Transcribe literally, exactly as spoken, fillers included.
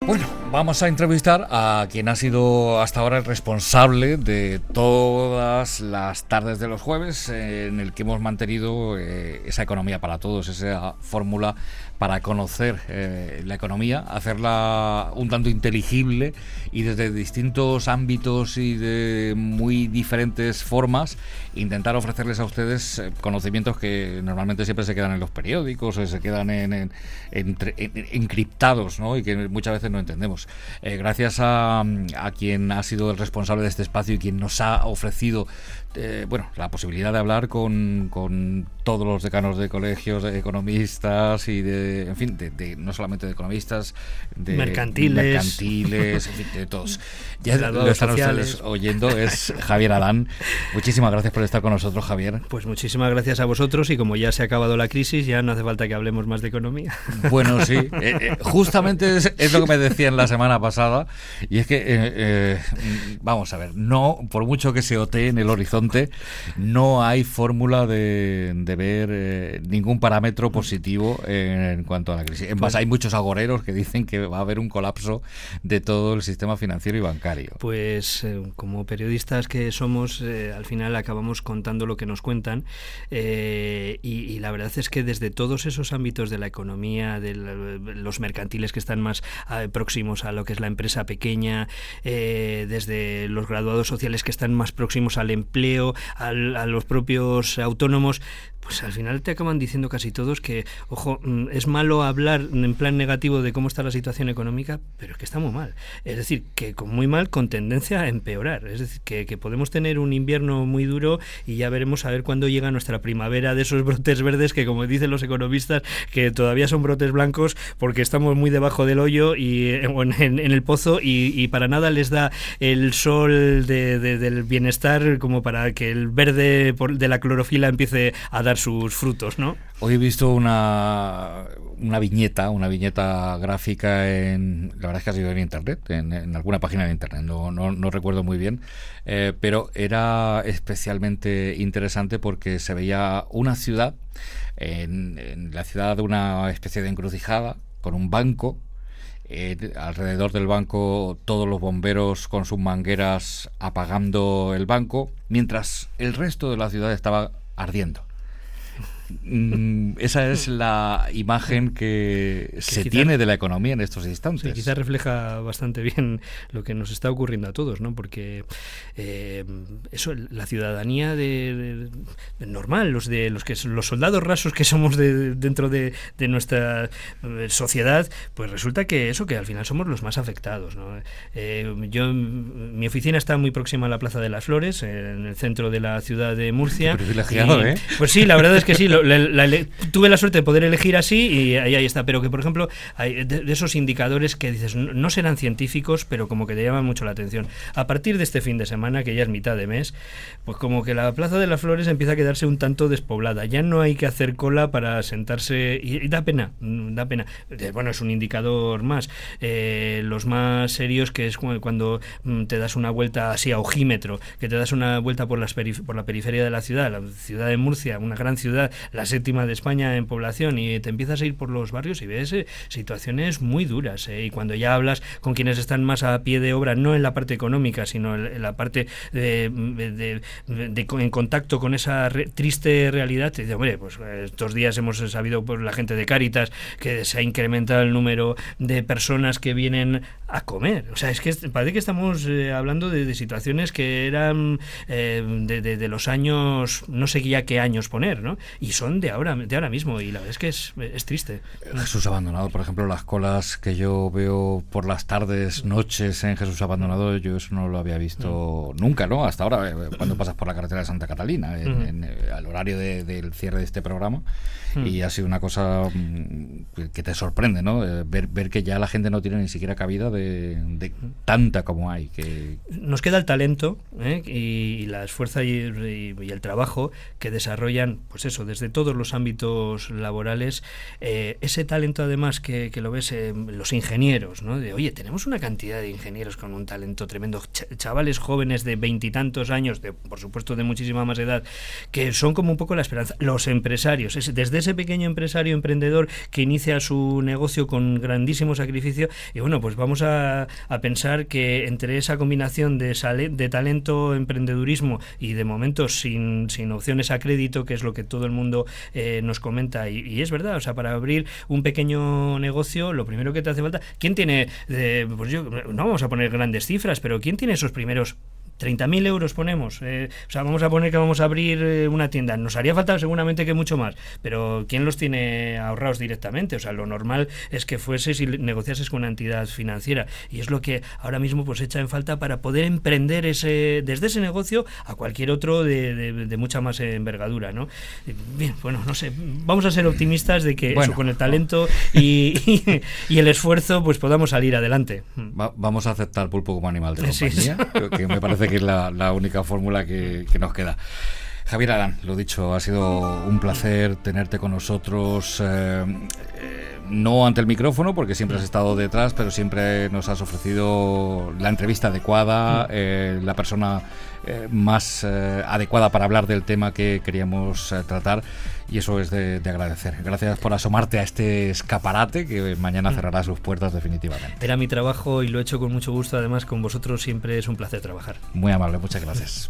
Bueno, vamos a entrevistar a quien ha sido hasta ahora el responsable de todas las tardes de los jueves, eh, en el que hemos mantenido eh, esa economía para todos, esa fórmula para conocer eh, la economía, hacerla un tanto inteligible y desde distintos ámbitos y de muy diferentes formas, intentar ofrecerles a ustedes eh, conocimientos que normalmente siempre se quedan en los periódicos o se quedan en, en, en, en, encriptados, ¿no? Y que muchas veces no entendemos. Eh, gracias a, a quien ha sido el responsable de este espacio y quien nos ha ofrecido eh, bueno, la posibilidad de hablar con, con todos los decanos de colegios, de economistas y de, en fin, de, de, no solamente de economistas, de mercantiles, mercantiles en fin, de todos. Ya lo están sociales. Ustedes oyendo, es Javier Adán. Muchísimas gracias por estar con nosotros, Javier. Pues muchísimas gracias a vosotros, y como ya se ha acabado la crisis, ya no hace falta que hablemos más de economía. Bueno, sí, eh, eh, justamente es, es lo que me decían la semana pasada, y es que, eh, eh, vamos a ver, no, por mucho que se otee en el horizonte, no hay fórmula de, de ver eh, ningún parámetro positivo en, en cuanto a la crisis. En pues, más, hay muchos agoreros que dicen que va a haber un colapso de todo el sistema financiero y bancario. Pues eh, como periodistas que somos, eh, al final acabamos contando lo que nos cuentan, eh, y, y la verdad es que desde todos esos ámbitos de la economía, de la, los mercantiles que están más eh, próximos a lo que es la empresa pequeña, eh, desde los graduados sociales que están más próximos al empleo, Al, a los propios autónomos, pues al final te acaban diciendo casi todos que, ojo, es malo hablar en plan negativo de cómo está la situación económica, pero es que está muy mal. Es decir, que con muy mal, con tendencia a empeorar. Es decir, que, que podemos tener un invierno muy duro y ya veremos a ver cuándo llega nuestra primavera de esos brotes verdes que, como dicen los economistas, que todavía son brotes blancos porque estamos muy debajo del hoyo y en, en, en el pozo y, y para nada les da el sol de, de, del bienestar como para que el verde de la clorofila empiece a dar sus frutos, ¿no? Hoy he visto una una viñeta, una viñeta gráfica en, la verdad es que ha sido en internet, en, en alguna página de internet, no, no, no recuerdo muy bien, eh, pero era especialmente interesante porque se veía una ciudad, en, en la ciudad de una especie de encrucijada, con un banco. Eh, alrededor del banco todos los bomberos con sus mangueras apagando el banco, mientras el resto de la ciudad estaba ardiendo. Mm, esa es la imagen que, que se quizá, tiene de la economía en estos instantes. Sí, quizás refleja bastante bien lo que nos está ocurriendo a todos, ¿no? Porque eh, eso, la ciudadanía de, de, de normal, los de los que los soldados rasos que somos de, dentro de, de nuestra sociedad, pues resulta que eso, que al final somos los más afectados, ¿no? Eh, yo, mi oficina está muy próxima a la Plaza de las Flores, en el centro de la ciudad de Murcia. Qué privilegiado, y, ¿eh? Pues sí, la verdad es que sí. Lo, La, la, la, tuve la suerte de poder elegir así y ahí, ahí está, pero que por ejemplo hay de, de esos indicadores que dices no, no serán científicos, pero como que te llaman mucho la atención. A partir de este fin de semana, que ya es mitad de mes, pues como que la Plaza de las Flores empieza a quedarse un tanto despoblada, ya no hay que hacer cola para sentarse y, y da pena, da pena. Bueno, es un indicador más. Eh, los más serios, que es cuando mm, te das una vuelta así a ojímetro, que te das una vuelta por, las perif- por la periferia de la ciudad, la ciudad de Murcia, una gran ciudad, la séptima de España en población, y te empiezas a ir por los barrios y ves eh, situaciones muy duras, eh, y cuando ya hablas con quienes están más a pie de obra, no en la parte económica, sino en la parte de, de, de, de, de en contacto con esa re, triste realidad, te dices, hombre, pues estos días hemos sabido por la gente de Cáritas que se ha incrementado el número de personas que vienen a comer. O sea, es que parece que estamos eh, hablando de, de situaciones que eran eh, de, de, de los años, no sé ya qué años poner, ¿no? Y son de ahora, de ahora mismo, y la verdad es que es, es triste. Jesús Abandonado, por ejemplo, las colas que yo veo por las tardes, noches en Jesús Abandonado, yo eso no lo había visto mm. nunca, ¿no? Hasta ahora, cuando pasas por la carretera de Santa Catalina, en, mm. en, en, al horario de, del cierre de este programa, mm. y ha sido una cosa que te sorprende, ¿no? Ver, ver que ya la gente no tiene ni siquiera cabida de de, de tanta como hay. Que... Nos queda el talento, ¿eh? y, y la esfuerza y, y, y el trabajo que desarrollan, pues eso, desde todos los ámbitos laborales. Eh, ese talento, además, que, que lo ves en los ingenieros, ¿no? De, oye, tenemos una cantidad de ingenieros con un talento tremendo, ch- chavales jóvenes de veintitantos años, de, por supuesto de muchísima más edad, que son como un poco la esperanza. Los empresarios, es, desde ese pequeño empresario emprendedor que inicia su negocio con grandísimo sacrificio, y bueno, pues vamos a, a pensar que entre esa combinación de, sale, de talento, emprendedurismo y de momento sin, sin opciones a crédito, que es lo que todo el mundo eh, nos comenta, y, y es verdad, o sea, para abrir un pequeño negocio, lo primero que te hace falta, ¿quién tiene, eh, pues yo, no vamos a poner grandes cifras, pero ¿quién tiene esos primeros treinta mil euros ponemos? Eh, o sea, vamos a poner que vamos a abrir eh, una tienda. Nos haría falta seguramente que mucho más, pero ¿quién los tiene ahorrados directamente? O sea, lo normal es que fueses y negociases con una entidad financiera, y es lo que ahora mismo pues echa en falta para poder emprender ese desde ese negocio a cualquier otro de, de, de mucha más envergadura, ¿no? Bien, bueno, no sé, vamos a ser optimistas de que bueno, eso, con el talento y, y, y el esfuerzo pues podamos salir adelante. Va, vamos a aceptar pulpo como animal de compañía, Sí. que me parece que es la, la única fórmula que, que nos queda. Javier Arán, lo dicho, ha sido un placer tenerte con nosotros, eh, eh, no ante el micrófono, porque siempre has estado detrás, pero siempre nos has ofrecido la entrevista adecuada, eh, la persona eh, más eh, adecuada para hablar del tema que queríamos eh, tratar, y eso es de, de agradecer. Gracias por asomarte a este escaparate que mañana cerrará sus puertas definitivamente. Era mi trabajo y lo he hecho con mucho gusto, además con vosotros siempre es un placer trabajar. Muy amable, muchas gracias.